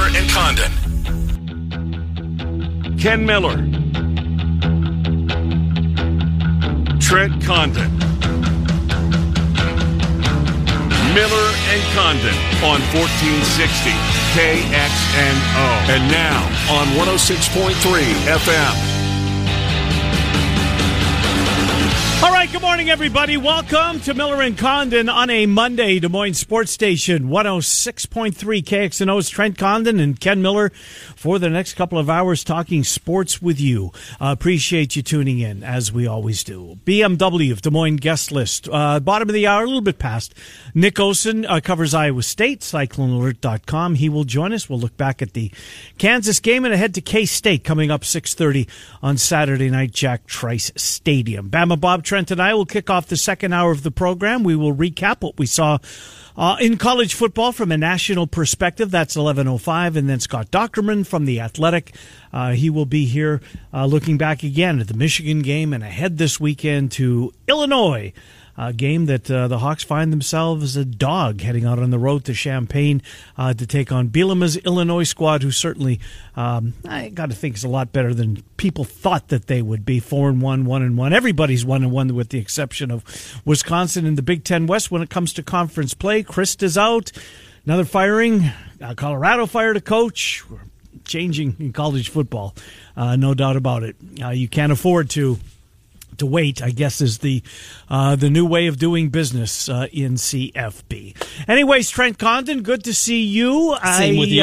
Miller and Condon. Ken Miller. Trent Condon. Miller and Condon on 1460 KXNO. And now on 106.3 FM. All right, good morning, everybody. Welcome to Miller and Condon on a Monday, Des Moines Sports Station, 106.3 KXNO's Trent Condon and Ken Miller for the next couple of hours talking sports with you. Appreciate you tuning in, as we always do. BMW of Des Moines guest list. Bottom of the hour, a little bit past. Nick Osen covers Iowa State, CycloneAlert.com. He will join us. We'll look back at the Kansas game and ahead to K-State coming up 6:30 on Saturday night, Jack Trice Stadium. Bama Bob, Trent and I will kick off the second hour of the program. We will recap what we saw in college football from a national perspective. That's 11:05. And then Scott Docterman from The Athletic. He will be here looking back again at the Michigan game and ahead this weekend to Illinois. A game that the Hawks find themselves a dog heading out on the road to Champaign to take on Bielema's Illinois squad, who certainly, I got to think, is a lot better than people thought that they would be. 4-1, 1-1. Everybody's 1-1 with the exception of Wisconsin in the Big Ten West when it comes to conference play. Christ is out. Another firing. Colorado fired a coach. We're changing in college football, no doubt about it. You can't afford to wait, I guess, is the new way of doing business in CFB. Anyways, Trent Condon, good to see you. Same with you.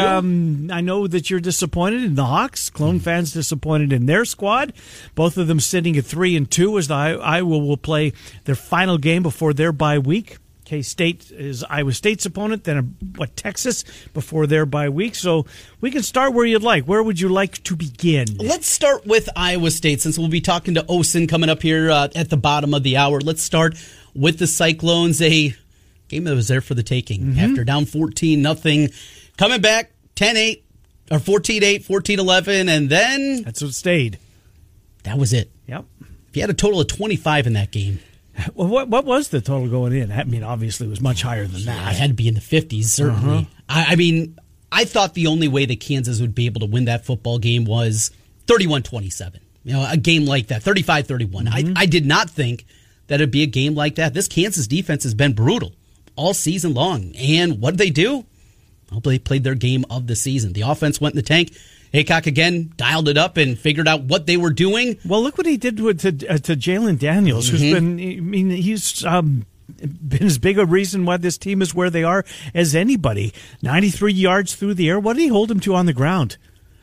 I know that you're disappointed in the Hawks. Clone fans disappointed in their squad. Both of them sitting at 3-2 as the Iowa will play their final game before their bye week. K-State is Iowa State's opponent, then Texas before their bye week. So we can start where you'd like. Where would you like to begin? Let's start with Iowa State, since we'll be talking to Osen coming up here at the bottom of the hour. Let's start with the Cyclones, a game that was there for the taking. After down 14-0, coming back 10-8, or 14-8, 14-11, and then... That's what stayed. That was it. Yep. If you had a total of 25 in that game. Well, what was the total going in? I mean, obviously it was much higher than that. It had to be in the 50s, certainly. I mean, I thought the only way that Kansas would be able to win that football game was 31-27. You know, a game like that, 35-31. I did not think that it'd be a game like that. This Kansas defense has been brutal all season long. And what did they do? Well, they played their game of the season. The offense went in the tank. Haycock again dialed it up and figured out what they were doing. Well, look what he did to Jalen Daniels, who's been, I mean, he's been as big a reason why this team is where they are as anybody. 93 yards through the air. What did he hold him to on the ground?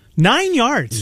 9 yards.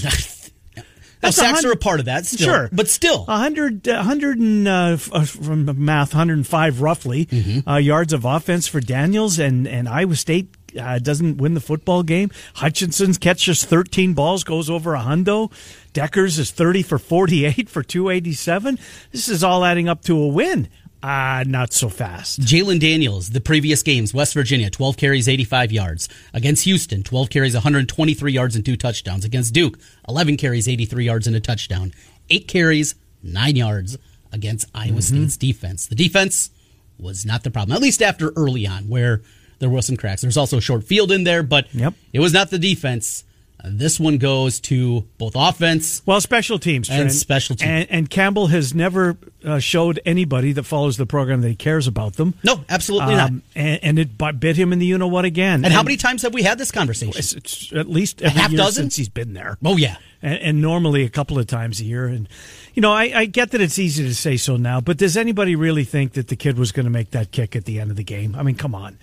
Now, sacks are a part of that, still. Sure. But still. 100 and, from math, 105 roughly yards of offense for Daniels, and Iowa State doesn't win the football game. Hutchinson's catches 13 balls, goes over a hundo. Deckers is 30 for 48 for 287. This is all adding up to a win. Not so fast. Jalen Daniels, the previous games, West Virginia, 12 carries, 85 yards. Against Houston, 12 carries, 123 yards and 2 touchdowns. Against Duke, 11 carries, 83 yards and a touchdown. 8 carries, 9 yards against Iowa State's defense. The defense was not the problem, at least after early on, where there was some cracks. There's also a short field in there, but it was not the defense. This one goes to both offense, special teams, and special teams. And Campbell has never showed anybody that follows the program that he cares about them. No, absolutely not. And it bit him in the you-know-what again. And how many times have we had this conversation? It's at least every half year dozen since he's been there. Oh, yeah. And normally a couple of times a year. And, you know, I get that it's easy to say so now, but does anybody really think that the kid was going to make that kick at the end of the game? I mean, come on.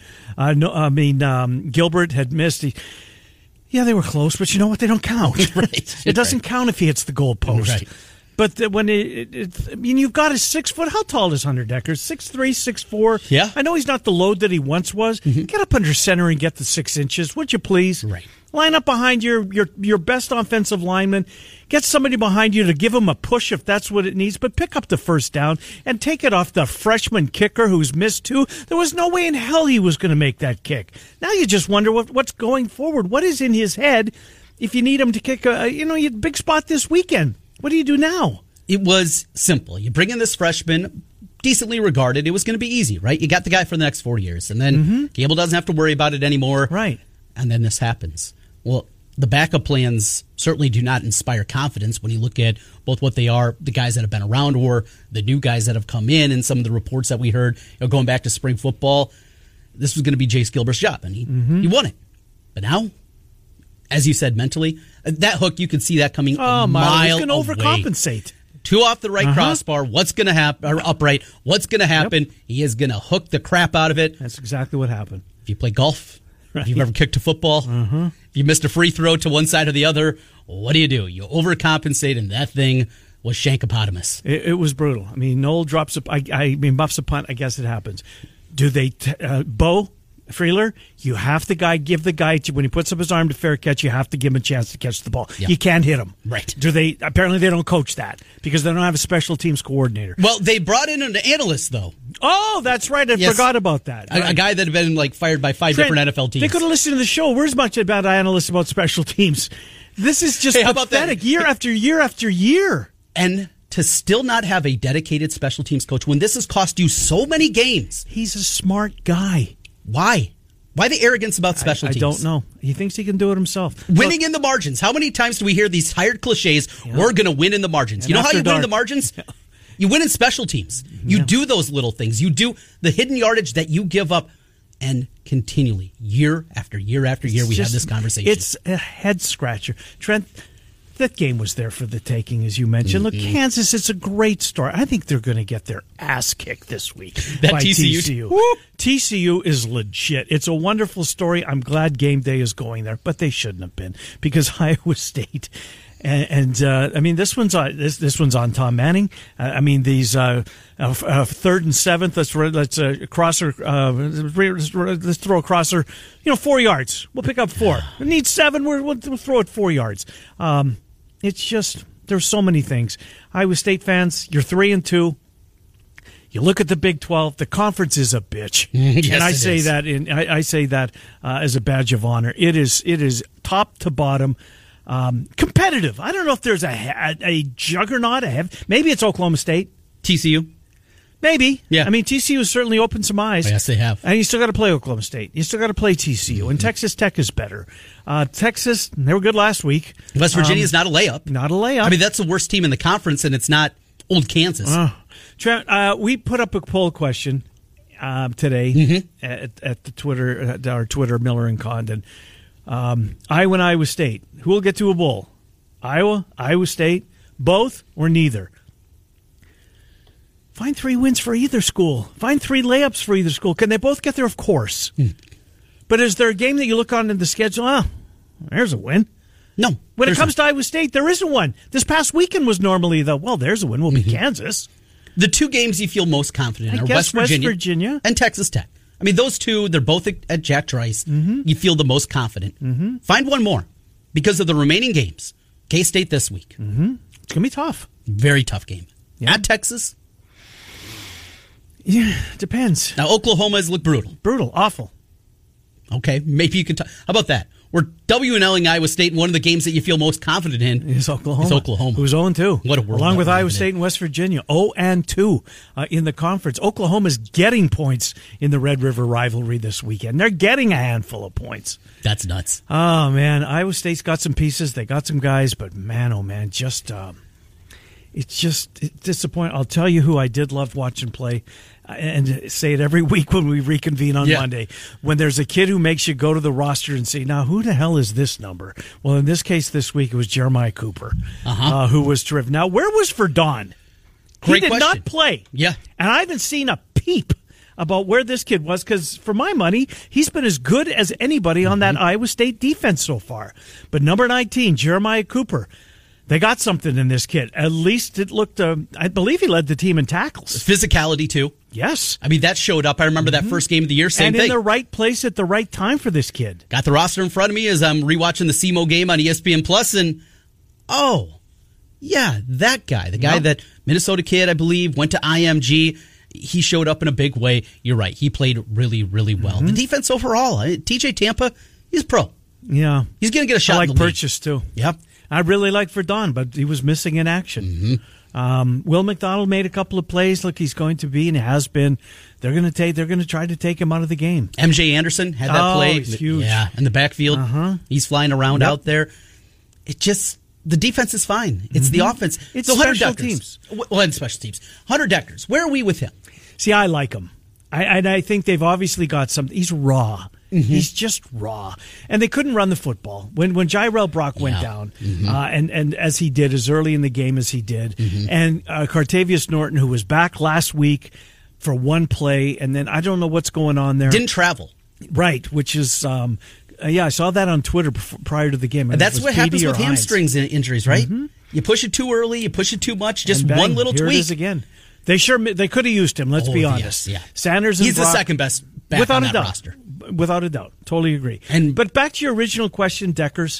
Gilbert had missed. Yeah, they were close, but you know what? They don't count. Right. It doesn't count if he hits the goal post. Right. But when you've got a 6 foot. How tall is Hunter Decker? 6'3", 6'4". Yeah. I know he's not the load that he once was. Get up under center and get the 6 inches, would you please? Right. Line up behind your best offensive lineman. Get somebody behind you to give him a push if that's what it needs, but pick up the first down and take it off the freshman kicker who's missed 2. There was no way in hell he was going to make that kick. Now you just wonder what's going forward. What is in his head if you need him to kick a big spot this weekend? What do you do now? It was simple. You bring in this freshman, decently regarded. It was going to be easy, right? You got the guy for the next 4 years, and then Gable doesn't have to worry about it anymore. Right. And then this happens. Well, the backup plans certainly do not inspire confidence when you look at both what they are, the guys that have been around, or the new guys that have come in, and some of the reports that we heard going back to spring football. This was going to be Jace Gilbert's job, and he won it. But now, as you said, mentally, that hook, you can see that coming a mile he's going to overcompensate. 2 off the right crossbar. What's going to happen? Or upright. What's going to happen? Yep. He is going to hook the crap out of it. That's exactly what happened. If you play golf, if you've ever kicked a football, if you missed a free throw to one side or the other, what do? You overcompensate, and that thing was Shankopotamus. It was brutal. I mean, Noel drops muffs a punt. I guess it happens. Do they, Bo Freeler, you have to give the guy, when he puts up his arm to fair catch, you have to give him a chance to catch the ball. Yep. You can't hit him. Right. Apparently they don't coach that because they don't have a special teams coordinator. Well, they brought in an analyst, though. Oh, that's right. I forgot about that. A guy that had been fired by 5 different NFL teams. They could have listened to the show. Where's much about analysts about special teams? This is just pathetic. Year after year after year. And to still not have a dedicated special teams coach when this has cost you so many games. He's a smart guy. Why? Why the arrogance about special teams? I don't know. He thinks he can do it himself. Winning in the margins. How many times do we hear these tired cliches? Yeah. We're going to win in the margins. You know how you win in the margins? Yeah. You win in special teams. You do those little things. You do the hidden yardage that you give up, and continually, year after year after year, we have this conversation. It's a head scratcher. Trent, that game was there for the taking, as you mentioned. Look, Kansas, it's a great story. I think they're going to get their ass kicked this week by TCU. TCU is legit. It's a wonderful story. I'm glad game day is going there, but they shouldn't have been because Iowa State. And I mean, this one's on Tom Manning. I mean, these 3rd and 7th. Let's crosser. Let's throw a crosser. 4 yards. We'll pick up 4. We need 7. We'll throw it 4 yards. It's just there's so many things. Iowa State fans, you're 3-2. You look at the Big 12. The conference is a bitch, yes, and I say that as a badge of honor. It is top to bottom. Competitive. I don't know if there's a juggernaut. Maybe it's Oklahoma State. TCU. Maybe. Yeah. I mean, TCU has certainly opened some eyes. Yes, they have. And you still got to play Oklahoma State. You still got to play TCU. And Texas Tech is better. Texas, they were good last week. West Virginia is not a layup. Not a layup. I mean, that's the worst team in the conference, and it's not old Kansas. Trent, we put up a poll question today at the Twitter, our Twitter, Miller and Condon. Iowa and Iowa State. Who will get to a bowl? Iowa, Iowa State, both, or neither? Find 3 wins for either school. Find 3 layups for either school. Can they both get there? Of course. But is there a game that you look on in the schedule? There's a win. No. When it comes to Iowa State, there isn't one. This past weekend was normally there's a win. Will be Kansas. The 2 games you feel most confident in are West Virginia and Texas Tech. I mean, those 2, they're both at Jack Trice. You feel the most confident. Find one more because of the remaining games. K-State this week. It's going to be tough. Very tough game. At Texas. Yeah, depends. Now, Oklahoma has looked brutal. Brutal. Awful. Okay, maybe you can talk. How about that? We're W&Ling Iowa State, and one of the games that you feel most confident in is Oklahoma. Who's 0-2. What a world. Along with Iowa State and West Virginia. 0-2 in the conference. Oklahoma's getting points in the Red River rivalry this weekend. They're getting a handful of points. That's nuts. Oh, man. Iowa State's got some pieces. They got some guys, but man, oh, man, it's disappointing. I'll tell you who I did love watching play, and say it every week when we reconvene on Monday. When there's a kid who makes you go to the roster and say, now, who the hell is this number? Well, in this case this week, it was Jeremiah Cooper, who was terrific. Now, where was Verdon? He did not play. Yeah. And I haven't seen a peep about where this kid was, because for my money, he's been as good as anybody on that Iowa State defense so far. But number 19, Jeremiah Cooper, they got something in this kid. At least it looked, I believe he led the team in tackles. Physicality, too. Yes. I mean, that showed up. I remember that first game of the year, same thing. And in the right place at the right time for this kid. Got the roster in front of me as I'm rewatching the SEMO game on ESPN Plus, and, that guy. The guy that, Minnesota kid, I believe, went to IMG. He showed up in a big way. You're right. He played really, really well. The defense overall, TJ Tampa, he's pro. Yeah. He's going to get a shot I in the like Purchase, too. Yep. I really liked Verdon, but he was missing in action. Will McDonald made a couple of plays. Look, he's going to be and has been. They're going to try to take him out of the game. MJ Anderson had that play. He's huge. Yeah, in the backfield. He's flying around out there. It just, the defense is fine. It's the offense. It's so Hunter special Deckers. teams. Well, and special teams. Hunter Deckers, where are we with him? See, I like him. I think they've obviously got something. He's raw. He's just raw. And they couldn't run the football. When Jirel Brock went down, and as he did, as early in the game as he did, and Cartavius Norton, who was back last week for one play, and then I don't know what's going on there. Didn't travel. Right, which is... I saw that on Twitter prior to the game. And that's what happens with hamstrings injuries, right? You push it too early, you push it too much, just bang, one little here tweak. It is again. They could have used him, let's be honest. Yes, yeah. Sanders and He's Brock, the second best back without on a that doubt. roster. Without a doubt. Totally agree. But back to your original question, Deckers.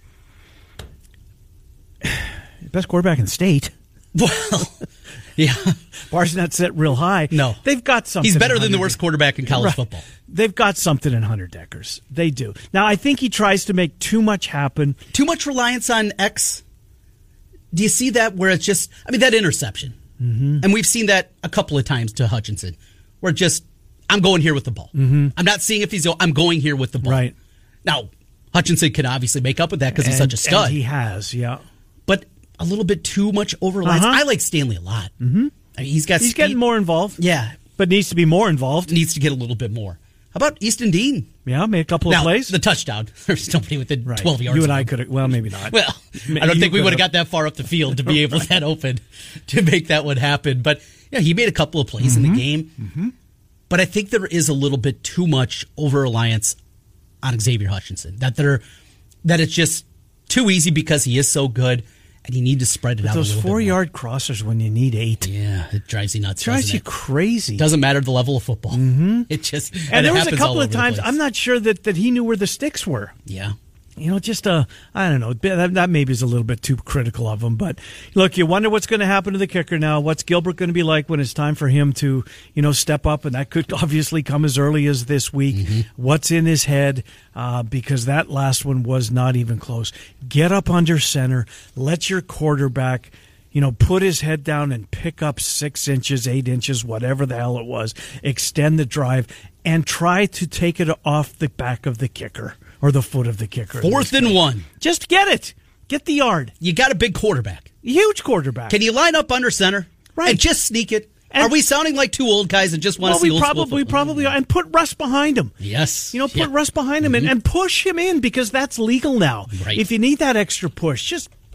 Best quarterback in the state. Well, yeah. Bar's not set real high. No. They've got something. He's better than the worst quarterback in college football. They've got something in Hunter Deckers. They do. Now, I think he tries to make too much happen. Too much reliance on X. Do you see that where it's just, that interception. And we've seen that a couple of times to Hutchinson, where just, I'm going here with the ball. I'm not seeing if I'm going here with the ball. Right. Now, Hutchinson can obviously make up with that because he's such a stud. And he has, yeah. But a little bit too much over-reliance. I like Stanley a lot. He's getting more involved. Yeah. But needs to be more involved. Needs to get a little bit more. How about Easton Dean? Yeah, made a couple of plays. The touchdown. There's nobody within 12 yards. You and I could have, well, maybe not. Well, I don't think we would have got that far up the field to be able that open to make that one happen. But yeah, he made a couple of plays in the game. But I think there is a little bit too much over-reliance on Xavier Hutchinson. That it's just too easy because he is so good. And you need to spread it out a little bit more. Those 4-yard crossers when you need 8. Yeah, it drives you nuts. Drives you crazy. Doesn't matter the level of football. It just and there was a couple of times I'm not sure that he knew where the sticks were. Yeah. Just I don't know. That maybe is a little bit too critical of him. But look, you wonder what's going to happen to the kicker now. What's Gilbert going to be like when it's time for him to, step up? And that could obviously come as early as this week. What's in his head? Because that last one was not even close. Get up under center. Let your quarterback, put his head down and pick up 6 inches, 8 inches, whatever the hell it was. Extend the drive and try to take it off the back of the kicker. Or the foot of the kicker. 4th and 1. Just get it. Get the yard. You got a big quarterback. Huge quarterback. Can you line up under center? Right. And just sneak it? Are we sounding like two old guys that just want to see old school football? We probably are. And put Russ behind him. Yes. Put Russ behind him and push him in because that's legal now. Right. If you need that extra push,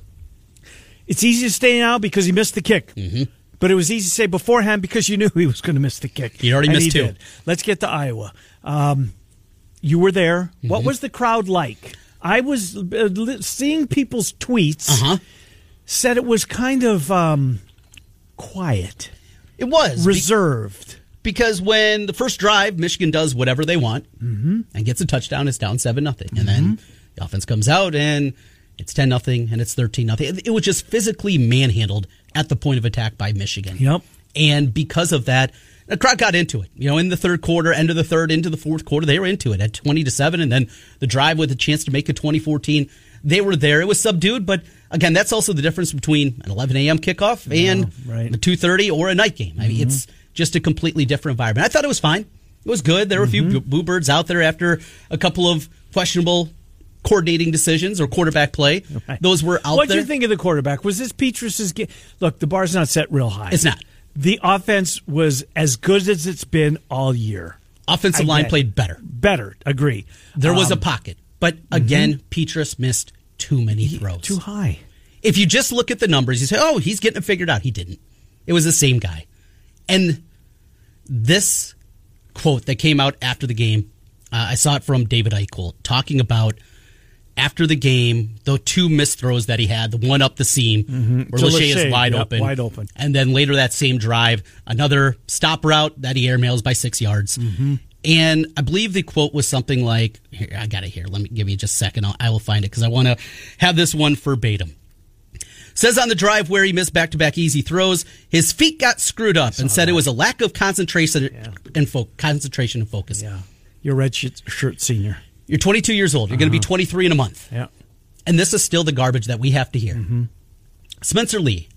it's easy to say now because he missed the kick. But it was easy to say beforehand because you knew he was going to miss the kick. He already missed 2. Did. Let's get to Iowa. You were there. What was the crowd like? I was seeing people's tweets. Said it was kind of quiet. It was. Reserved. Because when the first drive, Michigan does whatever they want and gets a touchdown, it's down 7-0. And then the offense comes out and it's 10-0 and it's 13-0. It was just physically manhandled at the point of attack by Michigan. Yep. And because of that, the crowd got into it. In the third quarter, end of the third, into the fourth quarter, they were into it at 20-7, and then the drive with a chance to make it 20-14. They were there. It was subdued, but again, that's also the difference between an 11 a.m. kickoff and a 2:30 or a night game. It's just a completely different environment. I thought it was fine. It was good. There were a few boo birds out there after a couple of questionable coordinating decisions or quarterback play. Right. Those were out there. What did you think of the quarterback? Was this Petrus's game? Look, the bar's not set real high. It's not. The offense was as good as it's been all year. Offensive line played better. Better, agree. There was a pocket. But again, Petrus missed too many throws. Too high. If you just look at the numbers, you say, oh, he's getting it figured out. He didn't. It was the same guy. And this quote that came out after the game, I saw it from David Eichel talking about after the game, the 2 missed throws that he had, the one up the seam where Lachey is wide open. And then later that same drive, another stop route that he airmails by 6 yards. And I believe the quote was something like, here, I got it here. Let me give you just a second. I will find it because I want to have this one verbatim. Says on the drive where he missed back-to-back easy throws, his feet got screwed up and said it was a lack of concentration and focus. Yeah, you're a red shirt senior. You're 22 years old. You're going to be 23 in a month. Yeah. And this is still the garbage that we have to hear. Spencer Lee,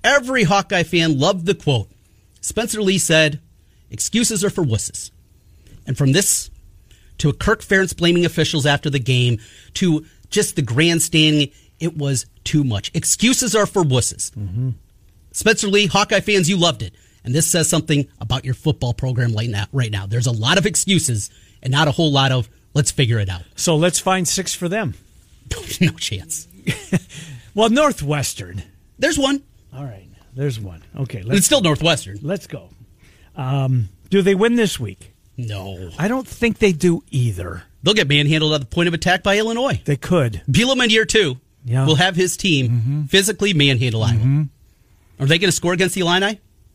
Every Hawkeye fan loved the quote. Spencer Lee said, "Excuses are for wusses." And from this to a Kirk Ferentz blaming officials after the game to just the grandstanding, it was too much. Excuses are for wusses. Mm-hmm. Spencer Lee, Hawkeye fans, you loved it. And this says something about your football program right now. There's a lot of excuses and not a whole lot of let's figure it out. So let's find 6 for them. No chance. Well, Northwestern. There's one. All right, there's one. Okay, it's still Northwestern. Let's go. Do they win this week? No. I don't think they do either. They'll get manhandled at the point of attack by Illinois. They could. Bielema in year 2 will have his team physically manhandle Iowa. Are they going to score against the Illini?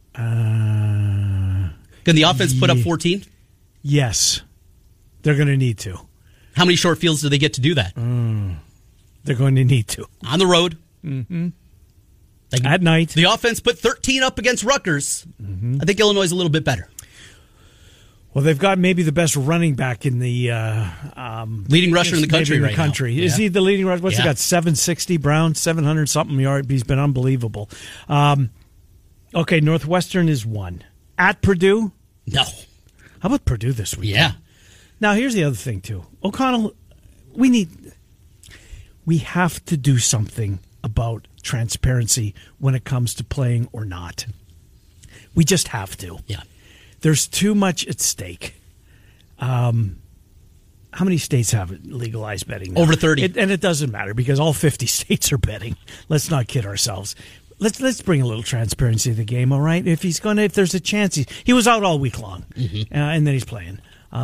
Can the offense put up 14? Yes. They're going to need to. How many short fields do they get to do that? They're going to need to. On the road. At night. The offense put 13 up against Rutgers. I think Illinois is a little bit better. Well, they've got maybe the best running back in the leading rusher in the country right now. Is he the leading rusher? What's he got? 760 Brown, 700 something yards. He's been unbelievable. Okay, Northwestern is 1. At Purdue? No. How about Purdue this week? Yeah. Now, here's the other thing, too. O'Connell, we have to do something about transparency when it comes to playing or not. We just have to. Yeah. There's too much at stake. How many states have legalized betting now? Over 30. And it doesn't matter because all 50 states are betting. Let's not kid ourselves. Let's bring a little transparency to the game, all right? If there's a chance, he was out all week long, and then he's playing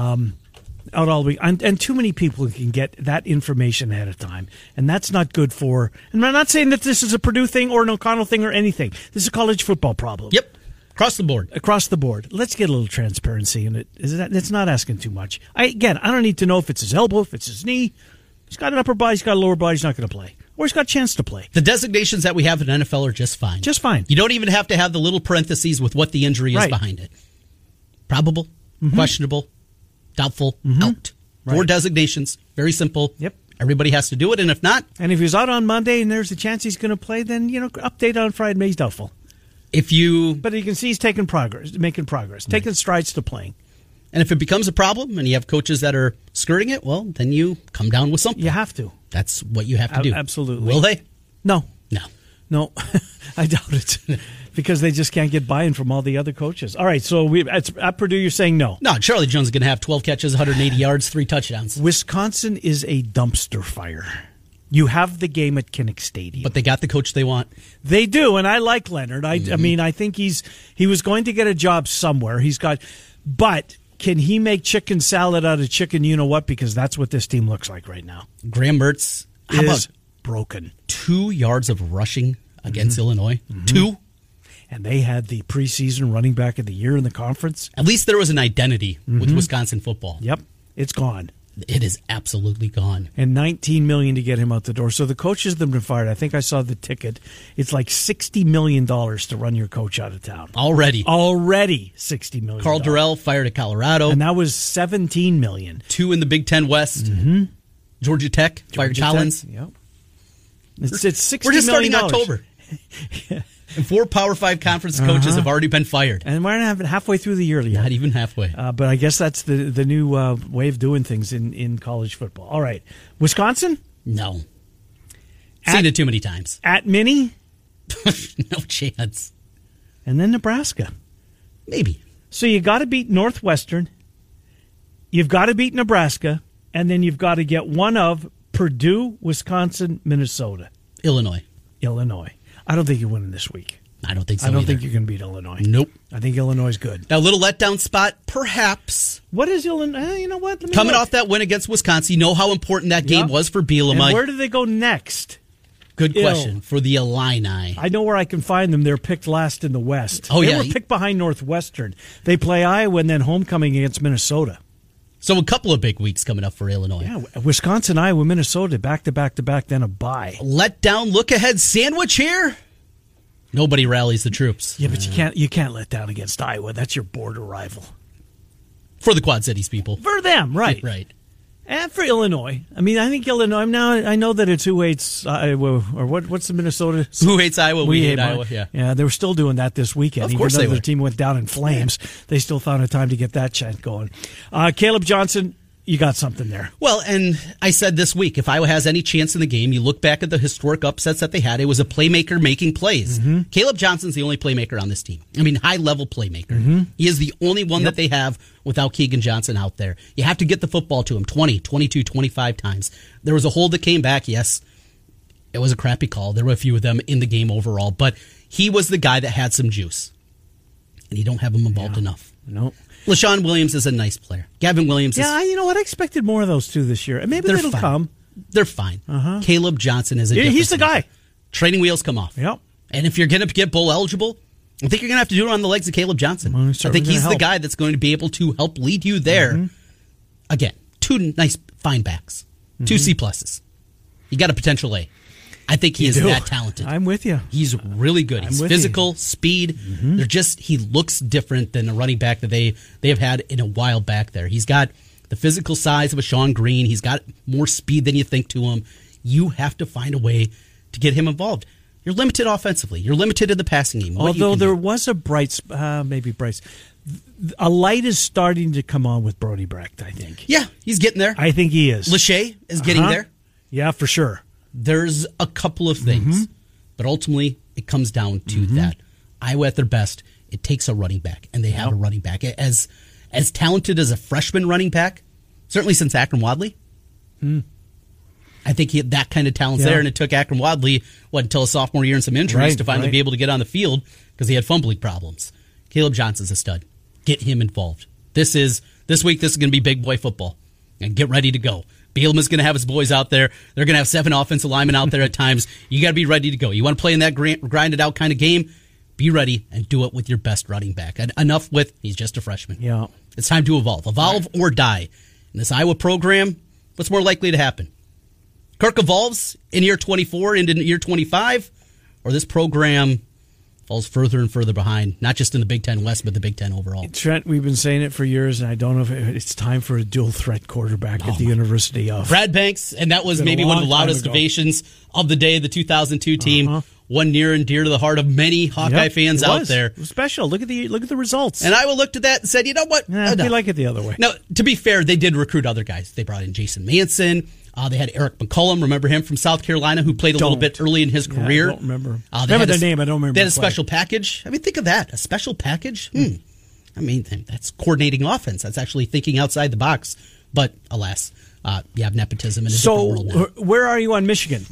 out all week, and too many people can get that information ahead of time, and that's not good for. And I'm not saying that this is a Purdue thing or an O'Connell thing or anything. This is a college football problem. Yep, across the board. Across the board. Let's get a little transparency in it. It's not asking too much. I don't need to know if it's his elbow, if it's his knee. He's got an upper body, he's got a lower body, he's not going to play. Or he's got a chance to play. The designations that we have in NFL are just fine. Just fine. You don't even have to have the little parentheses with what the injury is behind it. Probable, questionable, doubtful, out. 4 designations. Very simple. Yep. Everybody has to do it, and if not... And if he's out on Monday and there's a chance he's going to play, then, update on Friday, he's doubtful. But you can see he's making progress, taking strides to playing. And if it becomes a problem and you have coaches that are skirting it, well, then you come down with something. You have to. That's what you have to do. Absolutely. Will they? No. No. I doubt it. Because they just can't get buy-in from all the other coaches. All right, so at Purdue, you're saying no. No, Charlie Jones is going to have 12 catches, 180 yards, 3 touchdowns. Wisconsin is a dumpster fire. You have the game at Kinnick Stadium. But they got the coach they want. They do, and I like Leonard. I mean, I think he was going to get a job somewhere. But can he make chicken salad out of chicken you-know-what? Because that's what this team looks like right now. Graham Mertz is broken. 2 yards of rushing against Illinois. 2. And they had the preseason running back of the year in the conference. At least there was an identity with Wisconsin football. Yep, it's gone. It is absolutely gone. And $19 million to get him out the door. So the coaches that have been fired, I think I saw the ticket. It's like $60 million to run your coach out of town. Already $60 million. Carl Durrell fired at Colorado. And that was $17 million. 2 in the Big Ten West. Georgia Tech fired Collins. Yep. It's $60 million. We're just starting October. Yeah. And 4 Power 5 conference coaches have already been fired. And we're not halfway through the year yet. Not even halfway. But I guess that's the new way of doing things in college football. All right. Wisconsin? No. Seen it too many times. At Minnie? No chance. And then Nebraska. Maybe. So you got to beat Northwestern. You've got to beat Nebraska. And then you've got to get one of Purdue, Wisconsin, Minnesota. Illinois. I don't think you're winning this week. I don't think so. I don't either. think you're going to beat Illinois. Nope. I think Illinois is good. Now, a little letdown spot, perhaps. What is Illinois? You know what? Coming off that win against Wisconsin, you know how important that game was for Bielema. And where do they go next? Good question. For the Illini. I know where I can find them. They're picked last in the West. They were picked behind Northwestern. They play Iowa and then homecoming against Minnesota. So a couple of big weeks coming up for Illinois. Yeah, Wisconsin, Iowa, Minnesota, back-to-back, then a bye. Letdown, look-ahead sandwich here. Nobody rallies the troops. Yeah, but you can't let down against Iowa. That's your border rival. For the Quad Cities people. For them, right. Right. And for Illinois, I mean, I think Illinois. Now I know that it's who hates Iowa, or what's the Minnesota? Who hates Iowa? We hate Iowa. Yeah, they were still doing that this weekend. Of course, even though their team went down in flames, they still found a time to get that chant going. Caleb Johnson, you got something there. Well, and I said this week, if Iowa has any chance in the game, you look back at the historic upsets that they had, it was a playmaker making plays. Mm-hmm. Caleb Johnson's the only playmaker on this team. I mean, high-level playmaker. Mm-hmm. He is the only one that they have without Keegan Johnson out there. You have to get the football to him 20, 22, 25 times. There was a hold that came back, yes. It was a crappy call. There were a few of them in the game overall, but he was the guy that had some juice. And you don't have him involved enough. Nope. LaShawn Williams is a nice player. Gavin Williams is... Yeah, you know what? I expected more of those two this year. And maybe it'll come. They're fine. Caleb Johnson is a difference. He's the guy. Training wheels come off. Yep. And if you're going to get bowl eligible, I think you're going to have to do it on the legs of Caleb Johnson. I think he's the guy that's going to be able to help lead you there. Mm-hmm. Again, two nice fine backs. Mm-hmm. 2 C+. You got a potential A. I think he is that talented. I'm with you. He's really good. He's physical, speed. Mm-hmm. He looks different than a running back that they have had in a while back there. He's got the physical size of a Sean Green. He's got more speed than you think to him. You have to find a way to get him involved. You're limited offensively. You're limited in the passing game. Although there was a maybe Bryce. A light is starting to come on with Brody Brecht, I think. Yeah, he's getting there. I think he is. Lachey is getting there. Yeah, for sure. There's a couple of things, but ultimately it comes down to that. Iowa at their best, it takes a running back, and they have a running back. As talented as a freshman running back, certainly since Akron Wadley, I think he had that kind of talent's there, and it took Akron Wadley, until a sophomore year and some injuries to finally be able to get on the field because he had fumbling problems. Caleb Johnson's a stud. Get him involved. This week, this is going to be big boy football, and get ready to go. Bielema's going to have his boys out there. They're going to have 7 offensive linemen out there at times. You got to be ready to go. You want to play in that grinded out kind of game? Be ready and do it with your best running back. And enough with, he's just a freshman. Yeah. It's time to evolve. Evolve or die. In this Iowa program, what's more likely to happen? Kirk evolves in year 24 into year 25, or this program falls further and further behind, not just in the Big Ten West, but the Big Ten overall. Trent, we've been saying it for years, and I don't know if it's time for a dual-threat quarterback at the University of... Brad Banks, and that was maybe one of the loudest ovations of the day, the 2002 team. One near and dear to the heart of many Hawkeye fans out there. It was special. Look at the results. And Iowa looked at that and said, you know what? We like it the other way. Now, to be fair, they did recruit other guys. They brought in Jason Manson. They had Eric McCollum, remember him from South Carolina, who played a little bit early in his career. I don't remember. Remember the name, I don't remember. They had a special package. I mean, think of that. A special package? I mean, that's coordinating offense. That's actually thinking outside the box. But, alas, you have nepotism in a different world now. So, where are you on Michigan?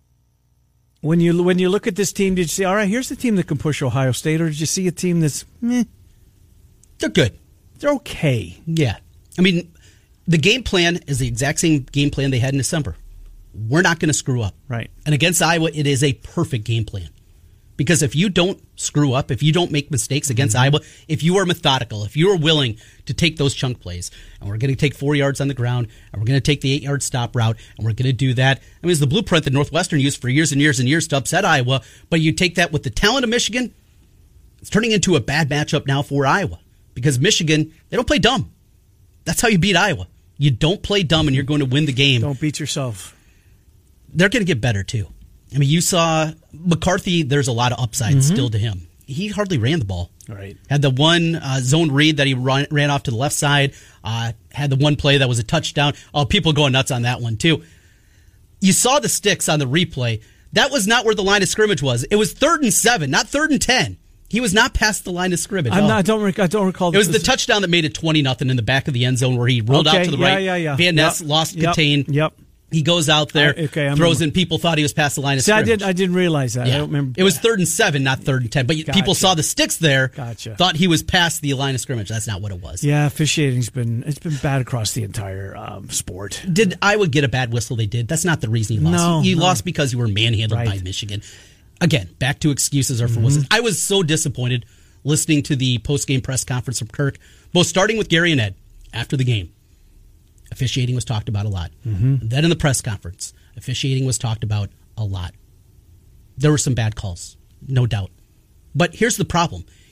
When you look at this team, did you say, all right, here's the team that can push Ohio State, or did you see a team that's, meh? They're good. They're okay. Yeah. I mean... The game plan is the exact same game plan they had in December. We're not going to screw up. Right. And against Iowa, it is a perfect game plan. Because if you don't screw up, if you don't make mistakes against Iowa, if you are methodical, if you are willing to take those chunk plays, and we're going to take 4 yards on the ground, and we're going to take the 8-yard stop route, and we're going to do that. I mean, it's the blueprint that Northwestern used for years and years and years to upset Iowa, but you take that with the talent of Michigan, it's turning into a bad matchup now for Iowa. Because Michigan, they don't play dumb. That's how you beat Iowa. You don't play dumb and you're going to win the game. Don't beat yourself. They're going to get better, too. I mean, you saw McCarthy, there's a lot of upside still to him. He hardly ran the ball. Right. Had the one zone read that he ran off to the left side. Had the one play that was a touchdown. Oh, people going nuts on that one, too. You saw the sticks on the replay. That was not where the line of scrimmage was. It was 3rd and 7, not 3rd and 10. He was not past the line of scrimmage. I don't recall. It was the touchdown that made it 20-0 in the back of the end zone where he rolled out to the right. Van Ness lost contain. Yep. He goes out there, throws in. People thought he was past the line of scrimmage. I didn't realize that. Yeah. I don't remember. It was 3rd and 7, not 3rd and 10. But people saw the sticks there. Thought he was past the line of scrimmage. That's not what it was. Yeah, officiating's been bad across the entire sport. Did Iowa get a bad whistle? They did. That's not the reason you lost. No, you lost because you were manhandled by Michigan. Again, back to excuses or for whistles. I was so disappointed listening to the post-game press conference from Kirk, both starting with Gary and Ed after the game. Officiating was talked about a lot. Then in the press conference, officiating was talked about a lot. There were some bad calls, no doubt. But here's the problem.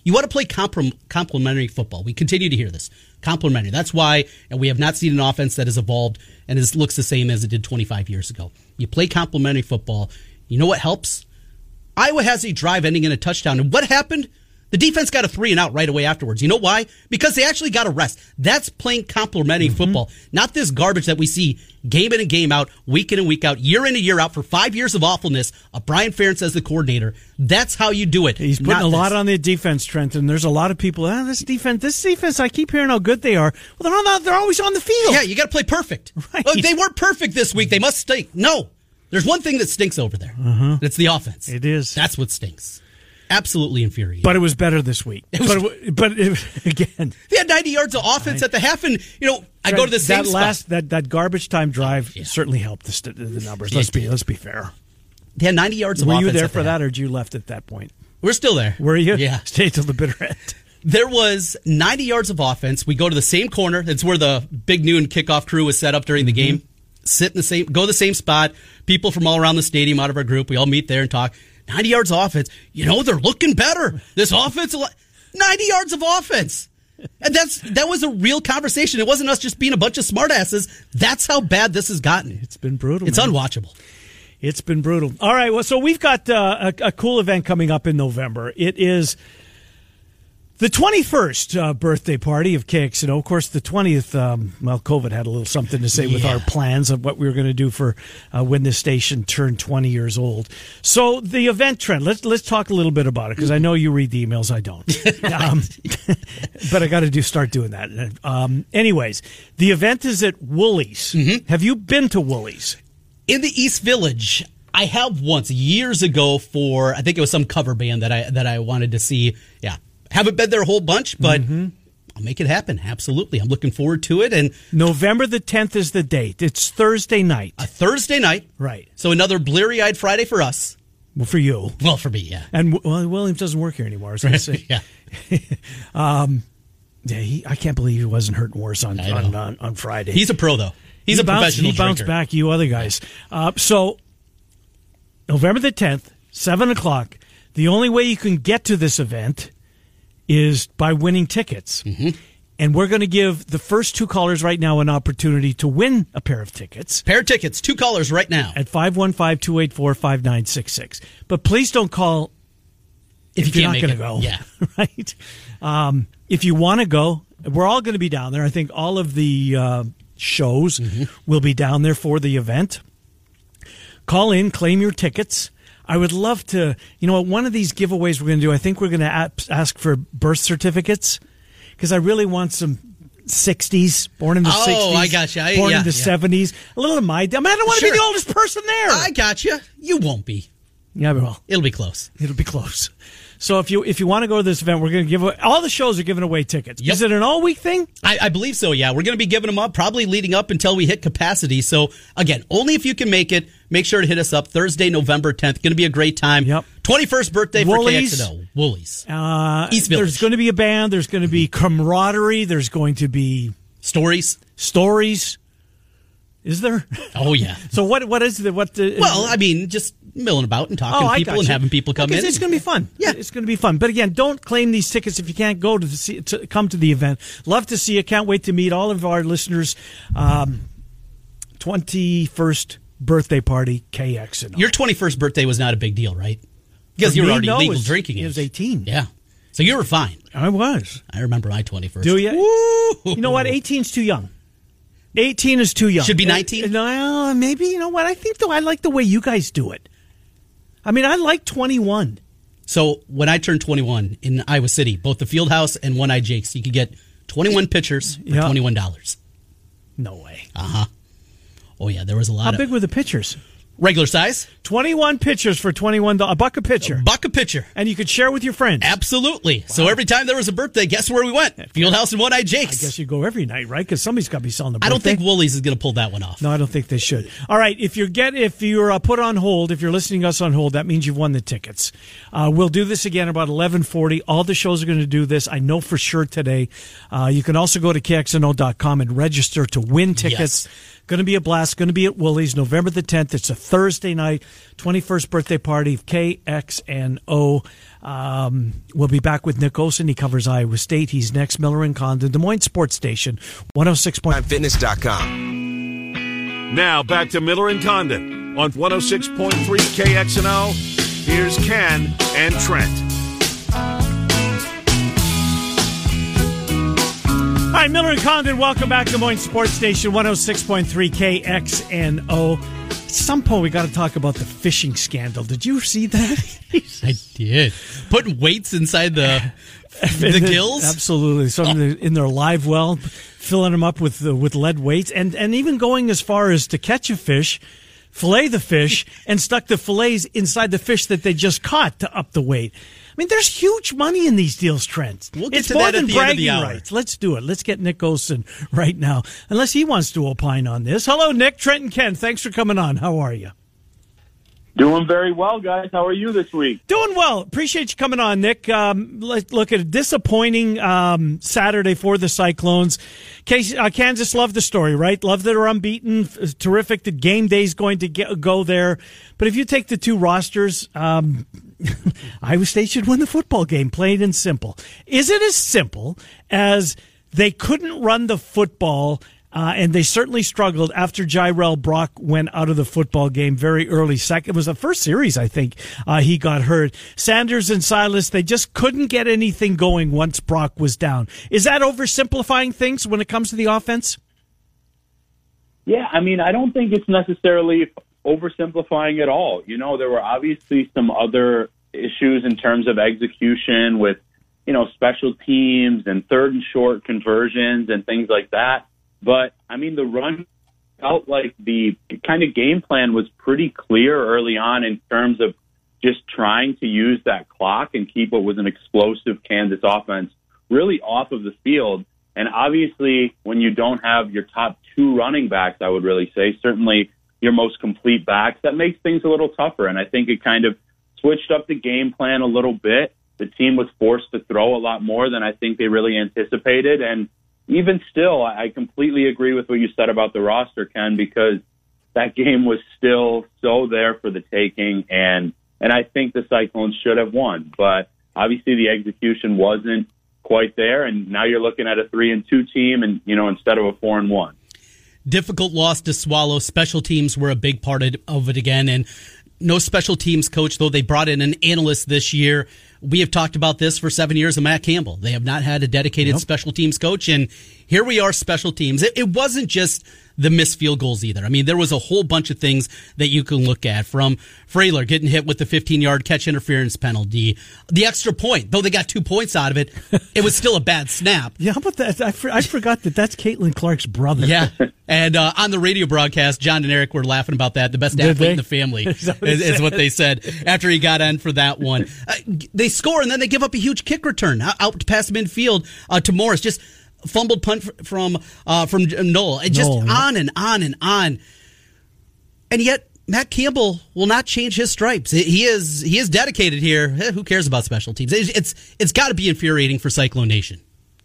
You want to play complementary football. We continue to hear this. Complementary. That's why, and we have not seen an offense that has evolved and looks the same as it did 25 years ago. You play complementary football. You know what helps? Iowa has a drive ending in a touchdown. And what happened? The defense got a 3-and-out right away afterwards. You know why? Because they actually got a rest. That's playing complementary football, not this garbage that we see game in and game out, week in and week out, year in and year out for 5 years of awfulness. Brian Ferentz as the coordinator. That's how you do it. He's putting a lot on the defense, Trent, and there's a lot of people, this defense, I keep hearing how good they are. Well, they're always on the field. Yeah, you got to play perfect. Right. Well, they weren't perfect this week. They must stink. No. There's one thing that stinks over there. It's the offense. It is. That's what stinks. Absolutely infuriating. But it was better this week. Again, they had 90 yards of offense at the half, and I go to the same spot. That garbage time drive certainly helped the numbers. Let's be fair. They had 90 yards of offense. Were you there for that, or did you left at that point? We're still there. Were you? Yeah. Stay till the bitter end. There was 90 yards of offense. We go to the same corner. That's where the big noon kickoff crew was set up during the game. Sit in go to the same spot. People from all around the stadium out of our group. We all meet there and talk. 90 yards of offense. They're looking better. This offense, 90 yards of offense. And that was a real conversation. It wasn't us just being a bunch of smartasses. That's how bad this has gotten. It's been brutal. It's unwatchable. It's been brutal. All right, well, so we've got a cool event coming up in November. It is the 21st birthday party of KXNO. Of course, the 20th, COVID had a little something to say with our plans of what we were going to do for when this station turned 20 years old. So the event, Trent, let's talk a little bit about it, because I know you read the emails, I don't. But I got to start doing that. Anyways, the event is at Woolies. Have you been to Woolies? In the East Village. I have once, years ago, for, I think it was some cover band that I wanted to see. Yeah. Haven't been there a whole bunch, but I'll make it happen. Absolutely. I'm looking forward to it. And November the 10th is the date. It's Thursday night. A Thursday night. Right. So another bleary-eyed Friday for us. Well, for you. Well, for me, yeah. And Williams doesn't work here anymore, I was going to say. Yeah. I can't believe he wasn't hurting worse on Friday. He's a pro, though. He's a professional drinker. He bounced back, you other guys. So, November the 10th, 7 o'clock, the only way you can get to this event is by winning tickets. And we're going to give the first two callers right now an opportunity to win a pair of tickets. Pair of tickets, two callers right now. At 515-284-5966. But please don't call if you're not going to go. Yeah. Right? If you want to go, we're all going to be down there. I think all of the shows will be down there for the event. Call in, claim your tickets. I would love to, one of these giveaways we're going to do, I think we're going to ask for birth certificates, because I really want some 60s, born in the 60s. Oh, I got you. Born in the 70s. A little of my, I don't want to be the oldest person there. I got you. You won't be. Yeah, well. It'll be close. It'll be close. So if you want to go to this event, we're going to give away, all the shows are giving away tickets. Yep. Is it an all-week thing? I believe so, yeah. We're going to be giving them up probably leading up until we hit capacity. So, again, only if you can make it. Make sure to hit us up Thursday, November 10th. Going to be a great time. Yep. 21st birthday Woolies, for KXNO. Woolies. East Village. There's going to be a band. There's going to be camaraderie. There's going to be stories. Is there? Oh, yeah. So what is the well, I mean, just milling about and talking to people and having people come in. It's going to be fun. Yeah, it's going to be fun. But again, don't claim these tickets if you can't go to come to the event. Love to see you. Can't wait to meet all of our listeners. 21st birthday party, KXNO. Your 21st birthday was not a big deal, right? Because you were already legal drinking. It was 18. Yeah. So you were fine. I was. I remember my 21st. Do you? Woo! You know what? 18's too young. 18 is too young. Should be 19? No, maybe. You know what? I think, though, I like the way you guys do it. I mean, I like 21. So when I turned 21 in Iowa City, both the Fieldhouse and One Eye Jake's, you could get 21 pitchers for $21. No way. Uh-huh. Oh, yeah, there was a lot. How big were the pitchers? Regular size. 21 pitchers for $21. A buck a pitcher. A buck a pitcher. And you could share with your friends. Absolutely. Wow. So every time there was a birthday, guess where we went? Fieldhouse and One Eye Jake's. I guess you go every night, right? Because somebody's got to be selling the birthday. I don't think Woolies is going to pull that one off. No, I don't think they should. All right, if you're put on hold, if you're listening to us on hold, that means you've won the tickets. We'll do this again about 11:40. All the shows are going to do this. I know for sure today. You can also go to KXNO.com and register to win tickets. Going to be a blast. Going to be at Woolies November the 10th. It's a Thursday night, 21st birthday party of KXNO. We'll be back with Nick Olson. He covers Iowa State. He's next. Miller and Condon, Des Moines Sports Station, 106.fitness.com. Now back to Miller and Condon on 106.3 KXNO. Here's Ken and Trent. All right, Miller and Condon, welcome back to Des Moines Sports Station, 106.3 KXNO. At some point, we got to talk about the fishing scandal. Did you see that? I did. Putting weights inside the gills? Absolutely. So in their live well, filling them up with lead weights, and even going as far as to catch a fish, fillet the fish, and stuck the fillets inside the fish that they just caught to up the weight. I mean, there's huge money in these deals, Trent. We'll get it's to more that than at the end of the bragging hour. rights. Let's do it. Let's get Nick Olson right now, unless he wants to opine on this. Hello, Nick, Trent, and Ken. Thanks for coming on. How are you? Doing very well, guys. How are you this week? Doing well. Appreciate you coming on, Nick. Let's look at a disappointing Saturday for the Cyclones. Kansas loved the story, right? Love that they're unbeaten. Terrific that game day's going to go there. But if you take the two rosters, Iowa State should win the football game, plain and simple. Is it as simple as they couldn't run the football and they certainly struggled after Jirel Brock went out of the football game very early. It was the first series, I think, he got hurt. Sanders and Silas, they just couldn't get anything going once Brock was down. Is that oversimplifying things when it comes to the offense? Yeah, I mean, I don't think it's necessarily oversimplifying at all. You know, there were obviously some other issues in terms of execution with, special teams and third and short conversions and things like that. But, I mean, the run felt like the kind of game plan was pretty clear early on in terms of just trying to use that clock and keep what was an explosive Kansas offense really off of the field. And obviously, when you don't have your top two running backs, I would really say, certainly your most complete backs, that makes things a little tougher. And I think it kind of switched up the game plan a little bit. The team was forced to throw a lot more than I think they really anticipated. And even still, I completely agree with what you said about the roster, Ken, because that game was still so there for the taking, and I think the Cyclones should have won. But obviously the execution wasn't quite there, and now you're looking at a 3-2 team, and instead of a 4-1. Difficult loss to swallow. Special teams were a big part of it again, and no special teams coach, though they brought in an analyst this year. We have talked about this for 7 years of Matt Campbell. They have not had a dedicated special teams coach, and here we are, special teams. It wasn't just the missed field goals either. I mean, there was a whole bunch of things that you can look at, from Frailer getting hit with the 15-yard catch interference penalty, the extra point, though they got 2 points out of it, it was still a bad snap. Yeah, how about that? I forgot that's Caitlin Clark's brother. Yeah, and on the radio broadcast, John and Eric were laughing about that. The best athlete in the family is what they said after he got on for that one. They score, and then they give up a huge kick return out past midfield to Morris. Just fumbled punt from Noel. On and on and on. And yet, Matt Campbell will not change his stripes. He is dedicated here. Who cares about special teams? It's got to be infuriating for Cyclone Nation.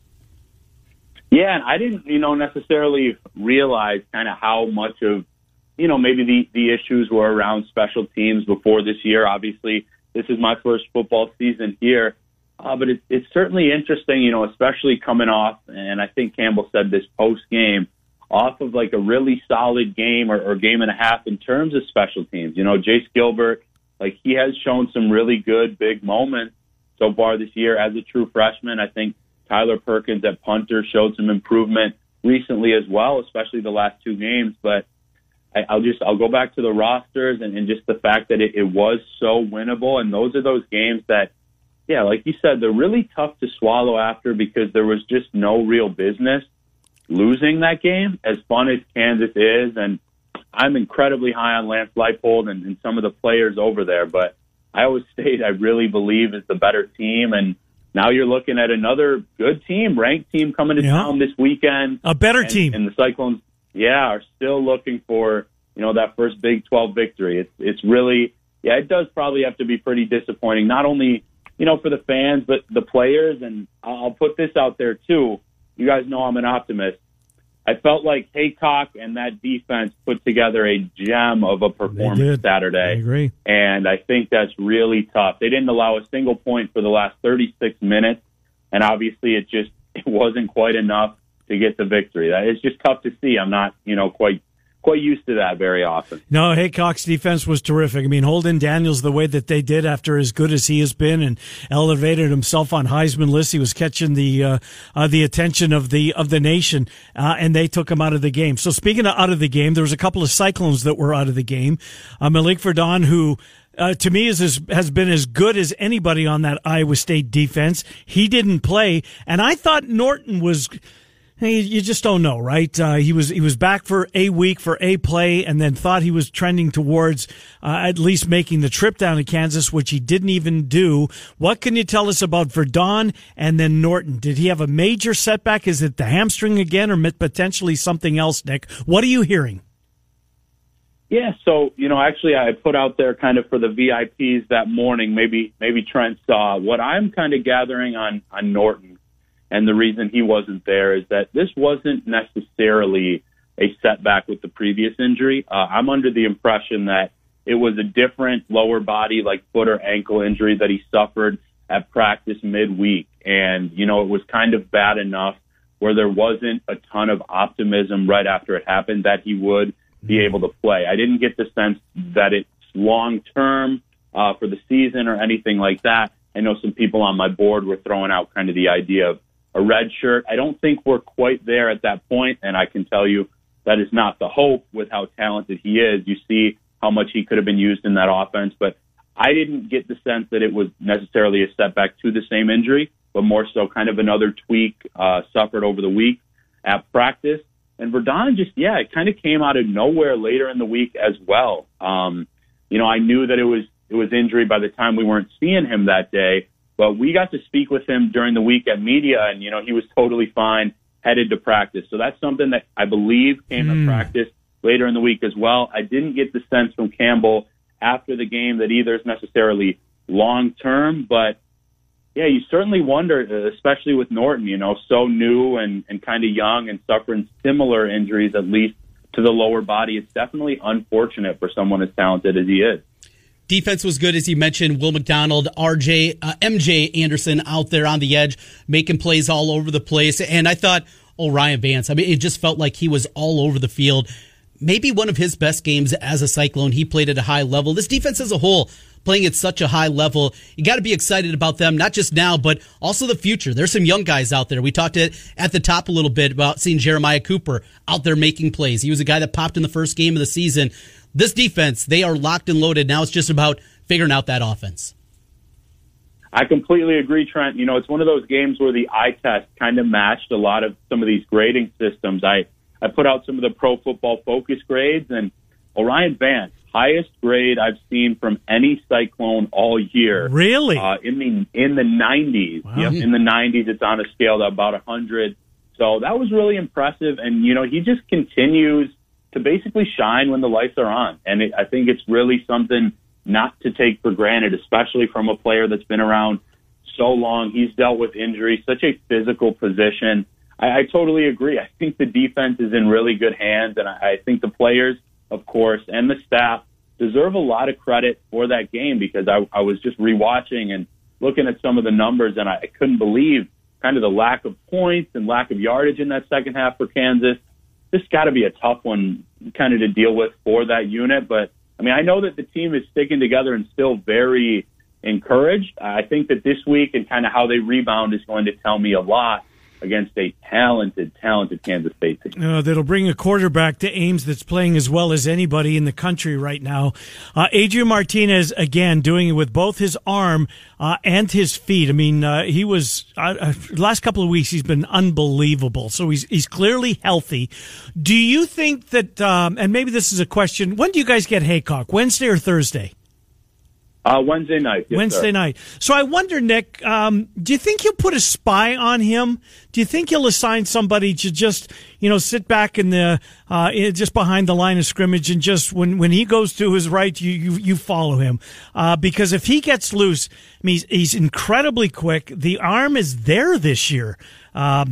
Yeah, and I didn't, necessarily realize kind of how much of, maybe the issues were around special teams before this year. Obviously, this is my first football season here. But it's certainly interesting, especially coming off, and I think Campbell said this post-game, off of like a really solid game or game and a half in terms of special teams. Jace Gilbert, like, he has shown some really good big moments so far this year as a true freshman. I think Tyler Perkins at punter showed some improvement recently as well, especially the last two games. But I'll go back to the rosters and just the fact that it was so winnable. And those are those games that, yeah, like you said, they're really tough to swallow after, because there was just no real business losing that game, as fun as Kansas is. And I'm incredibly high on Lance Leipold and some of the players over there. But Iowa State, I really believe, is the better team. And now you're looking at another good team, ranked team coming to town this weekend. A better team. And the Cyclones, are still looking for, that first Big 12 victory. It's really, it does probably have to be pretty disappointing, not only for the fans, but the players. And I'll put this out there too. You guys know I'm an optimist. I felt like Haycock and that defense put together a gem of a performance Saturday. I agree. And I think that's really tough. They didn't allow a single point for the last 36 minutes, and obviously it wasn't quite enough to get the victory. That is just tough to see. I'm not, quite used to that very often. No, Haycock's defense was terrific. I mean, holding Daniels the way that they did after as good as he has been and elevated himself on Heisman lists. He was catching the attention of the nation, and they took him out of the game. So speaking of out of the game, there was a couple of Cyclones that were out of the game. Malik Verdon, who to me has been as good as anybody on that Iowa State defense. He didn't play, and I thought Norton was. You just don't know, right? He was back for a week for a play, and then thought he was trending towards at least making the trip down to Kansas, which he didn't even do. What can you tell us about Verdon and then Norton? Did he have a major setback? Is it the hamstring again, or potentially something else, Nick? What are you hearing? Yeah, so, actually I put out there kind of for the VIPs that morning, maybe Trent saw. What I'm kind of gathering on Norton, and the reason he wasn't there, is that this wasn't necessarily a setback with the previous injury. I'm under the impression that it was a different lower body, like foot or ankle injury that he suffered at practice midweek. And, it was kind of bad enough where there wasn't a ton of optimism right after it happened that he would be able to play. I didn't get the sense that it's long-term for the season or anything like that. I know some people on my board were throwing out kind of the idea of a red shirt. I don't think we're quite there at that point, and I can tell you that is not the hope with how talented he is. You see how much he could have been used in that offense, but I didn't get the sense that it was necessarily a setback to the same injury, but more so kind of another tweak suffered over the week at practice. And Verdon it kind of came out of nowhere later in the week as well. I knew that it was injury by the time we weren't seeing him that day, but we got to speak with him during the week at media, and, he was totally fine, headed to practice. So that's something that I believe came to practice later in the week as well. I didn't get the sense from Campbell after the game that either is necessarily long-term, but, yeah, you certainly wonder, especially with Norton, so new and kind of young and suffering similar injuries, at least to the lower body. It's definitely unfortunate for someone as talented as he is. Defense was good, as you mentioned. Will McDonald, MJ Anderson out there on the edge, making plays all over the place. And I thought, Ryan Vance, it just felt like he was all over the field. Maybe one of his best games as a Cyclone. He played at a high level. This defense as a whole, playing at such a high level, you got to be excited about them, not just now, but also the future. There's some young guys out there. We talked at the top a little bit about seeing Jeremiah Cooper out there making plays. He was a guy that popped in the first game of the season. This defense, they are locked and loaded. Now it's just about figuring out that offense. I completely agree, Trent. It's one of those games where the eye test kind of matched a lot of some of these grading systems. I put out some of the Pro Football Focus grades, and Orion Vance, highest grade I've seen from any Cyclone all year. Really? In the 90s. Wow. Yep, in the 90s, it's on a scale to about 100. So that was really impressive, and, he just continues to basically shine when the lights are on. And I think it's really something not to take for granted, especially from a player that's been around so long. He's dealt with injuries, such a physical position. I totally agree. I think the defense is in really good hands, and I think the players, of course, and the staff deserve a lot of credit for that game, because I was just rewatching and looking at some of the numbers, and I couldn't believe kind of the lack of points and lack of yardage in that second half for Kansas. This got to be a tough one kind of to deal with for that unit. But, I know that the team is sticking together and still very encouraged. I think that this week and kind of how they rebound is going to tell me a lot against a talented Kansas State team. That'll bring a quarterback to Ames that's playing as well as anybody in the country right now. Adrian Martinez, again, doing it with both his arm and his feet. He was, last couple of weeks, he's been unbelievable. So he's clearly healthy. Do you think that, and maybe this is a question, when do you guys get Haycock, Wednesday or Thursday? Wednesday night. Yes, Wednesday sir. night. So I wonder, Nick, do you think he'll put a spy on him? Do you think he'll assign somebody to just, sit back in the just behind the line of scrimmage and just when he goes to his right, you follow him? Because if he gets loose, he's incredibly quick. The arm is there this year.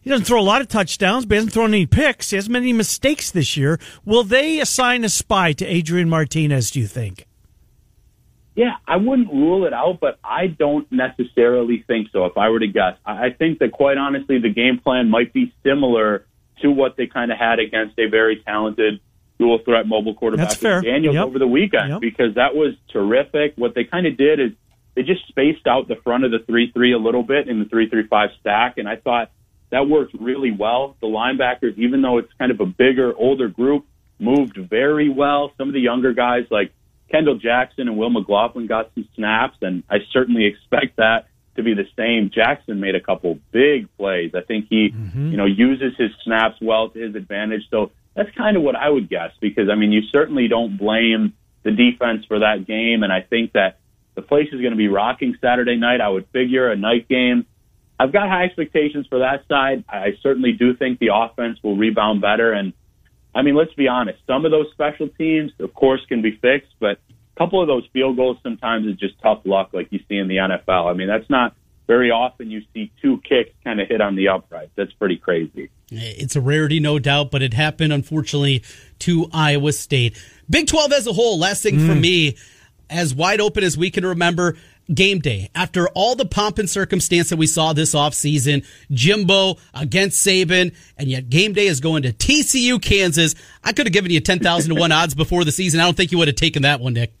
He doesn't throw a lot of touchdowns, but he hasn't thrown any picks. He hasn't made any mistakes this year. Will they assign a spy to Adrian Martinez, do you think? Yeah, I wouldn't rule it out, but I don't necessarily think so, if I were to guess. I think that, quite honestly, the game plan might be similar to what they kind of had against a very talented dual-threat mobile quarterback, Daniels, over the weekend, because that was terrific. What they kind of did is they just spaced out the front of the 3-3 a little bit in the 3-3-5 stack, and I thought that worked really well. The linebackers, even though it's kind of a bigger, older group, moved very well. Some of the younger guys like Kendall Jackson and Will McLaughlin got some snaps, and I certainly expect that to be the same. Jackson made a couple big plays. I think he, uses his snaps well to his advantage. So that's kind of what I would guess, because, I mean, you certainly don't blame the defense for that game, and I think that the place is going to be rocking Saturday night. I would figure a night game. I've got high expectations for that side. I certainly do think the offense will rebound better, and I mean, let's be honest. Some of those special teams, of course, can be fixed, but a couple of those field goals sometimes is just tough luck like you see in the NFL. I mean, that's not very often you see two kicks kind of hit on the upright. That's pretty crazy. It's a rarity, no doubt, but it happened, unfortunately, to Iowa State. Big 12 as a whole, last thing for me, as wide open as we can remember, game day. After all the pomp and circumstance that we saw this offseason, Jimbo against Saban, and yet game day is going to TCU, Kansas. I could have given you 10,000 to 1 odds before the season. I don't think you would have taken that one, Nick.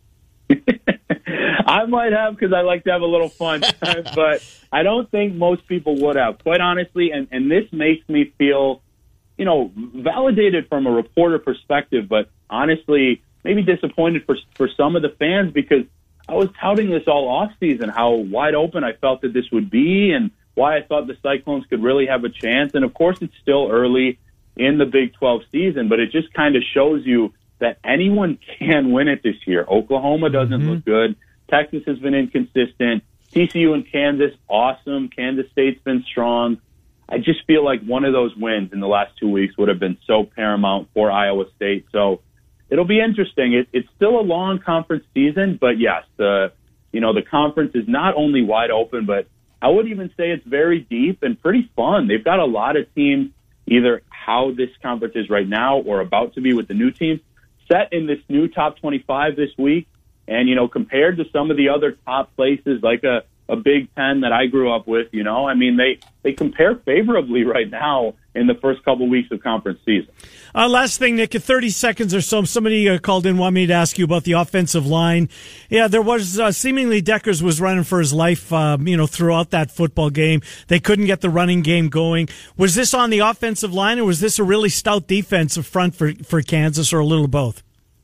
I might have, because I like to have a little fun, but I don't think most people would have, quite honestly, and this makes me feel, validated from a reporter perspective, but honestly, maybe disappointed for some of the fans, because I was touting this all offseason, how wide open I felt that this would be and why I thought the Cyclones could really have a chance. And, of course, it's still early in the Big 12 season, but it just kind of shows you that anyone can win it this year. Oklahoma doesn't look good. Texas has been inconsistent. TCU and Kansas, awesome. Kansas State's been strong. I just feel like one of those wins in the last 2 weeks would have been so paramount for Iowa State. So it'll be interesting. It's still a long conference season, but yes, the conference is not only wide open, but I would even say it's very deep and pretty fun. They've got a lot of teams, either how this conference is right now or about to be with the new teams, set in this new top 25 this week. And, compared to some of the other top places like a Big Ten that I grew up with, I mean, they compare favorably right now in the first couple weeks of conference season. Last thing, Nick, in 30 seconds or so, somebody called in, wanted me to ask you about the offensive line. Yeah, there was seemingly Deckers was running for his life, throughout that football game. They couldn't get the running game going. Was this on the offensive line, or was this a really stout defensive front for Kansas, or a little of both?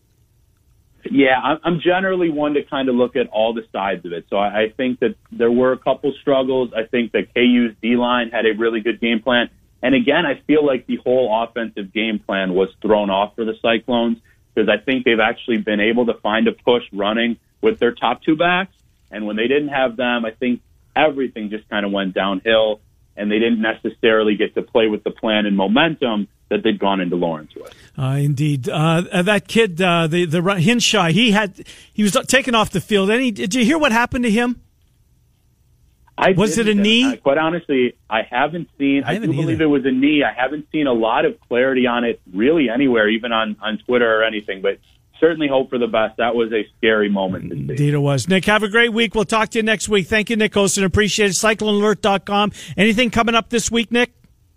Yeah, I'm generally one to kind of look at all the sides of it. So I think that there were a couple struggles. I think that KU's D-line had a really good game plan. And again, I feel like the whole offensive game plan was thrown off for the Cyclones, because I think they've actually been able to find a push running with their top two backs. And when they didn't have them, I think everything just kind of went downhill, and they didn't necessarily get to play with the plan and momentum that they'd gone into Lawrence with. Indeed. That kid, the Hinshaw, he was taken off the field. Did you hear what happened to him? Was it a knee? Quite honestly, I haven't seen. I do believe it was a knee. I haven't seen a lot of clarity on it really anywhere, even on Twitter or anything, but certainly hope for the best. That was a scary moment to see. Indeed it was. Nick, have a great week. We'll talk to you next week. Thank you, Nick Osen. Appreciate it. CycloneAlert.com. Anything coming up this week, Nick?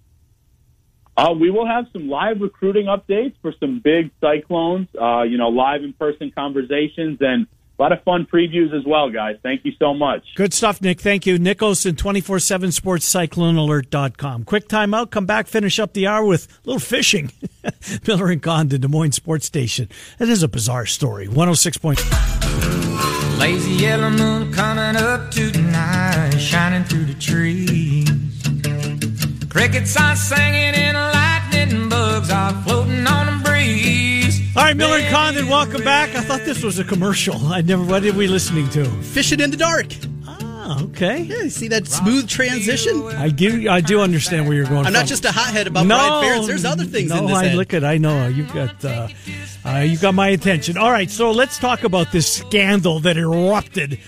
We will have some live recruiting updates for some big Cyclones, live in-person conversations, and a lot of fun previews as well, guys. Thank you so much. Good stuff, Nick. Thank you. Nick Osen, 24/7 Sports, CycloneAlert.com. Quick timeout. Come back, finish up the hour with a little fishing. Miller and Condon, Des Moines Sports Station. That is a bizarre story. 106. Lazy yellow moon coming up tonight, shining through the trees. Crickets are singing and lightning bugs are floating on the breeze. All right, Miller and Condon, welcome back. I thought this was a commercial. What did we listening to? Fishing in the dark. Ah, okay. Yeah, you see that smooth transition? I do understand where you're going. I'm not just a hothead about Brian Ferentz. There's other things in this. I know. You've got my attention. All right, so let's talk about this scandal that erupted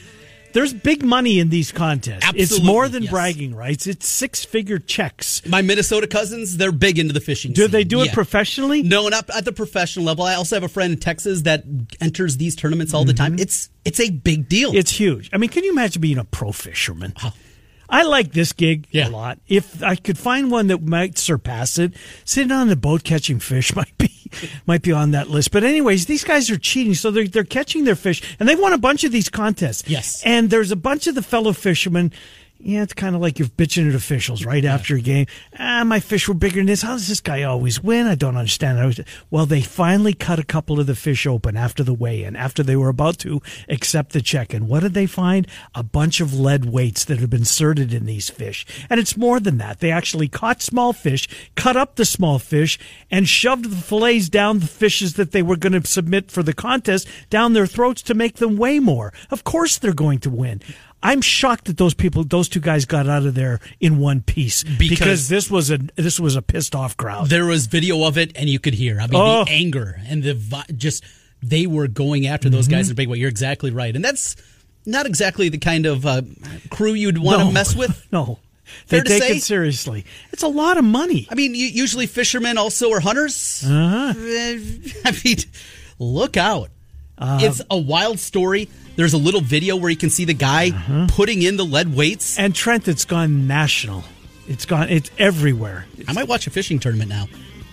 There's big money in these contests. Absolutely, it's more than yes. bragging rights. It's six-figure checks. My Minnesota cousins, they're big into the fishing Do scene. they do it Yeah. professionally? No, not at the professional level. I also have a friend in Texas that enters these tournaments all the time. It's a big deal. It's huge. I mean, can you imagine being a pro fisherman? I like this gig a lot. If I could find one that might surpass it, sitting on the boat catching fish might be on that list. But anyways, these guys are cheating, so they're catching their fish, and they won a bunch of these contests. Yes. And there's a bunch of the fellow fishermen. Yeah, it's kind of like you're bitching at officials right after a game. My fish were bigger than this. How does this guy always win? I don't understand. Well, they finally cut a couple of the fish open after the weigh-in, after they were about to accept the check. And what did they find? A bunch of lead weights that had been inserted in these fish. And it's more than that. They actually caught small fish, cut up the small fish, and shoved the fillets down the fishes that they were going to submit for the contest down their throats to make them weigh more. Of course they're going to win. I'm shocked that those two guys got out of there in one piece because this was a pissed off crowd. There was video of it, and you could hear. I mean, the anger and they were going after those guys in a big way. You're exactly right, and that's not exactly the kind of crew you'd want to mess with. No, they take it seriously. It's a lot of money. I mean, usually fishermen also are hunters. I mean, look out! It's a wild story. There's a little video where you can see the guy putting in the lead weights. And Trent, it's gone national. It's everywhere. I might watch a fishing tournament now.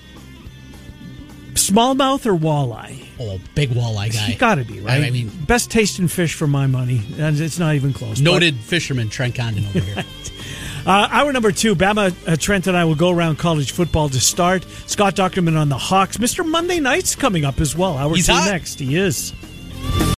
Smallmouth or walleye? Oh, big walleye guy. You got to be, right? I mean, best tasting fish for my money. And it's not even close. Noted fisherman Trent Condon over here. Hour number 2, Bama, Trent and I will go around college football to start. Scott Docterman on the Hawks. Mr. Monday Night's coming up as well. Hour 2 next. He is.